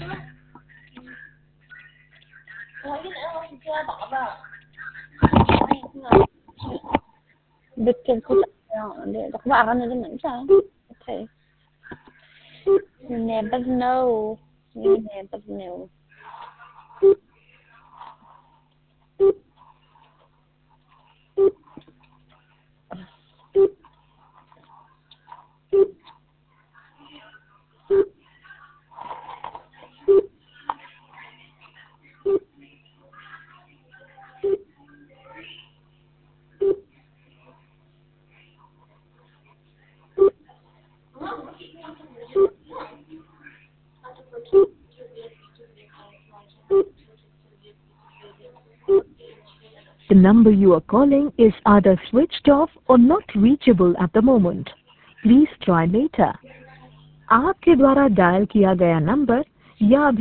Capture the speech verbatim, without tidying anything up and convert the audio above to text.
بتكون أخبار أنا لما إنسان. Okay. You never know. You never know. The number you are calling is either switched off or not reachable at the moment. Please try later. आपके द्वारा dial किया गया number या